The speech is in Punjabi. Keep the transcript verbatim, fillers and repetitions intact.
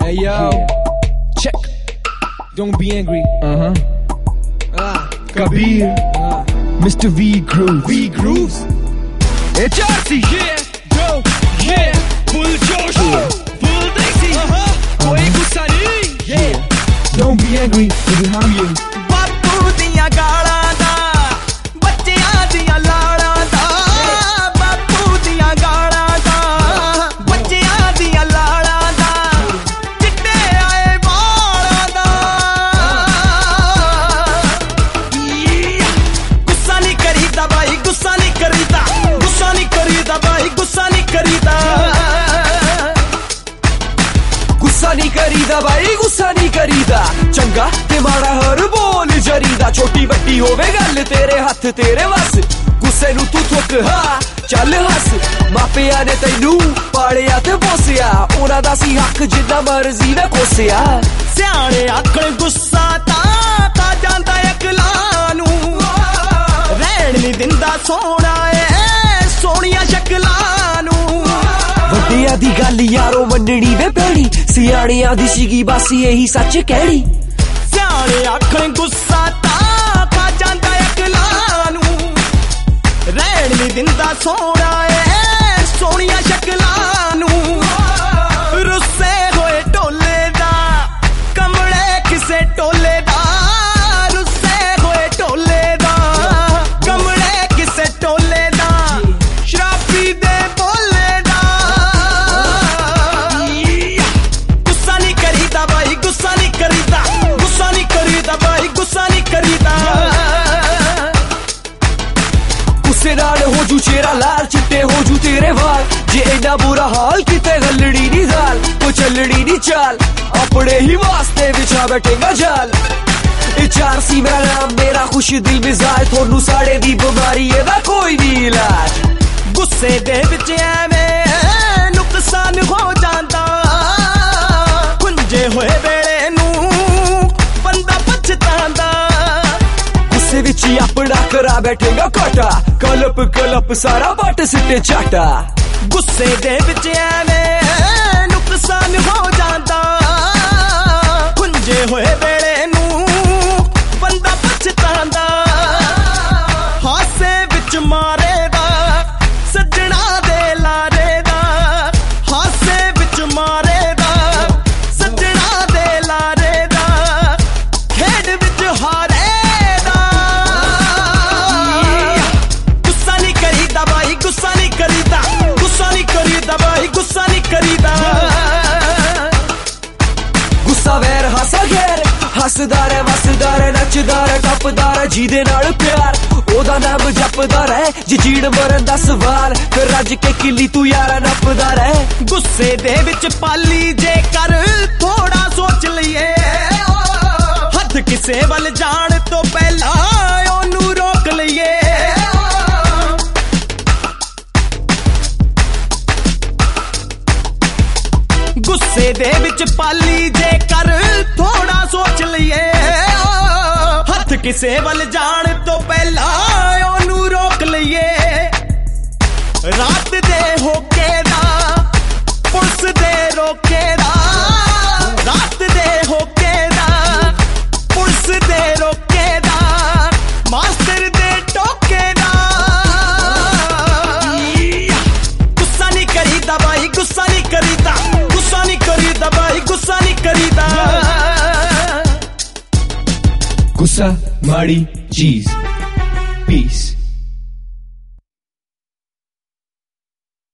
Hey yo, check. Don't be angry. Uh huh. Ah, Kabir. Ah. Mister V Grooves. V Grooves. It's Chelsea. Yeah, go. Yeah, full Josh. Full Dixie. Uh huh. Koi gussa nahi. Yeah. Don't be angry. This is how you. Bapu diya gaala da, bachchiyan diya laada da. Bapu diya gaala da, bachchiyan diya laada da. Chitte aaye vaala da. Gussa nahi karida bhai, gussa nahi karida. Gussa nahi karida bhai, gussa nahi karida. गुस्सा नहीं करीदा भाई गुस्सा नहीं करीदा चंगा ते माड़ा हर बोल जरीदा छोटी बड्डी होवे गल तेरे हाथ तेरे वस गुस्से नू तू थुक हा चल हस मापिया ने तैनू पालिया ते पोसिया उन्हां दा सी हक जिन्ना मर्जी ने कोसिया सियाणे आखण गुस्सा तां का जांदा अकला नू रहण नहीं दिंदा सोहणा ए सोहणियां शक्लां नू ਵੱਡਿਆਂ ਦੀ ਗੱਲ ਯਾਰੋ ਮੰਨਣੀ ਵੇ ਪੈਣੀ ਸਿਆਣਿਆਂ ਦੀ ਸੀਗੀ ਬਸ ਇਹੀ ਸੱਚ ਕਹਿਣੀ ਸਿਆਣੇ ਆਖਣ ਗੁੱਸਾ ਤਾਂ ਖਾ ਜਾਂਦਾ ਅਕਲਾਂ ਨੂੰ ਰਹਿਣ ਨਹੀਂ ਦਿੰਦਾ ਸੋਹਣਾ ਏ ਸੋਹਣੀਆਂ ਸ਼ਕਲਾਂ ਨੂੰ ਰੁੱਸੇ ਹੋਏ ਢੋਲੇ ਦਾ ਕਮਲੇ ਕਿਸੇ ਟੋਲੇ ਦਾ ਰੁੱਸੇ ਹੋਏ ਢੋਲੇ ਦਾ ਕਮਲੇ ਕਿਸੇ ਟੋਲੇ ਦਾ ਸ਼ਰਾਬੀ ਦੇ ਬੋਲੇ ਦਾ ਗੁੱਸਾ ਨਹੀਂ ਕਰੀਦਾ ਭਾਈ ਗੁੱਸਾ ਨਹੀਂ ਕਰੀਦਾ ਗੁੱਸਾ ਨਹੀਂ ਕਰੀਦਾ ਭਾਈ ਗੁੱਸਾ ਨਹੀਂ ਕਰੀਦਾ ਗੁੱਸੇ ਨਾਲ ਹੋ ਜੂ ਚਿਹਰਾ ਲਾਲ ਚਿੱਟੇ ਹੋ ਜੂ ਤੇਰੇ ਵਾਲ ਜੇ ਐਡਾ ਬੁਰਾ ਹਾਲ ਕਿਤੇ ਗੱਲੜੀ ਨਹੀਂ ਜ਼ਾਲ ਕੋ ਚੱਲੜੀ ਨਹੀਂ ਚਾਲ ਆਪਣੇ ਹੀ ਵਾਸਤੇ ਵਿਛਾ ਬੈਠੇਗਾ ਜਾਲ ਇਹ ਚਾਰ ਸੀ ਮੇਰਾ ਨਾਮ ਮੇਰਾ ਖੁਸ਼ ਦਿਲ ਮਿਜ਼ਾਜ ਤੁਹਾਨੂੰ ਸਾੜੇ ਦੀ ਬਿਮਾਰੀ ਇਹਦਾ ਕੋਈ ਨਹੀਂ ਇਲਾਜ ਗੁੱਸੇ ਦੇ ਵਿੱਚ ਐਵੇਂ ਨੁਕਸਾਨ ਹੋ ਜਾਂਦਾ ਕੁੰਝੇ ਹੋਏ ਵੇਲੇ ਨੂੰ ਬੰਦਾ ਪਛਤਾਉਂਦਾ ਗੁੱਸੇ ਵਿੱਚ ਹੀ ਆਪਣਾ ਕਰਾ ਬੈਠੇਗਾ ਕਾਟਾ ਕਲਪ ਕਲਪ ਸਾਰਾ ਵੱਟ ਸਿੱਟੇ ਚਾਟਾ ਗੁੱਸੇ ਦੇ ਵਿੱਚ ਐਵੇਂ ਨੁਕਸਾਨ ਹੋ ਜਾਂਦਾ ਕੁੰਝੇ ਹੋਏ ਵੇਲੇ ਨੂੰ ਬੰਦਾ ਪਛਤਾਉਂਦਾ ਹਾਸੇ ਵਿੱਚ ਮਾਰੇ ਦਾ ਸੱਜਣਾ ਦੇ ਲਾਰੇ ਦਾ ਹਾਸੇ ਵਿੱਚ ਮਾਰੇ ਦਾ ਸੱਜਣਾ ਦੇ ਲਾਰੇ ਦਾ ਖੇਡ ਵਿੱਚ ਹਾਰੇ ਦਾ ਗੁੱਸਾ ਨਹੀਂ ਕਰੀਦਾ ਭਾਈ ਗੁੱਸਾ ਨਹੀਂ ਕਰੀਦਾ ਗੁੱਸਾ ਨਹੀਂ ਕਰੀਦਾ ਭਾਈ ਗੁੱਸਾ ਨਹੀਂ ਕਰੀਦਾ ਗੁੱਸਾ ਵੈਰ ਹਾਸਾ ਗੈਰ ਹੱਸਦਾ ਰਹਿ ਵਸਦਾ ਰਹਿ ਨੱਚਦਾ ਰਹਿ ਟੱਪਦਾ ਰਹਿ ਜਿਹਦੇ ਨਾਲ ਪਿਆਰ ਉਹਦਾ ਨਾਮ ਜਪਦਾ ਰਹਿ ਜੇ ਜੀਣ ਮਰਨ ਦਾ ਸਵਾਲ ਫਿਰ ਰੱਜ ਕੇ ਕਿੱਲੀ ਤੂੰ ਯਾਰਾ ਨੱਪਦਾ ਰਹਿ ਗੁੱਸੇ ਦੇ ਵਿੱਚ ਪਾਲੀ ਜੇ ਕਰ ਥੋੜਾ ਸੋਚ ਲਈਏ ਹੱਥ ਕਿਸੇ ਵੱਲ ਜਾਣ ਤੋਂ ਪਹਿਲਾਂ ਉਹਨੂੰ ਰੋਕ ਲਈਏ ਗੁੱਸੇ ਦੇ ਵਿੱਚ ਪਾਲੀ ਜੇ ਕਰ ਥੋੜਾ ਸੋਚ ਲਈਏ ਹੱਥ ਕਿਸੇ ਵੱਲ ਜਾਣ ਤੋਂ ਪਹਿਲਾਂ ਉਹਨੂੰ ਰੋਕ ਲਈਏ ਰਾਤ ਦੇ ਹੋਕੇ ਦਾ ਪੁਲਿਸ ਦੇ ਰੋਕੇ ਦਾ ਰਾਤ ਦੇ ਹੋਕੇ ਦਾ ਪੁਲਿਸ ਦੇ ਰੋਕੇ ਦਾ ਮਾਸਟਰ ਦੇ ਟੋਕੇ ਦਾ ਗੁੱਸਾ ਨਹੀਂ ਕਰੀਦਾ ਭਾਈ ਗੁੱਸਾ ਨਹੀਂ ਕਰੀਦਾ ਗੁੱਸਾ ਨਹੀਂ ਕਰੀਦਾ ਭਾਈ ਗੁੱਸਾ ਨਹੀਂ ਕਰੀਦਾ Gussa, Marty, G's.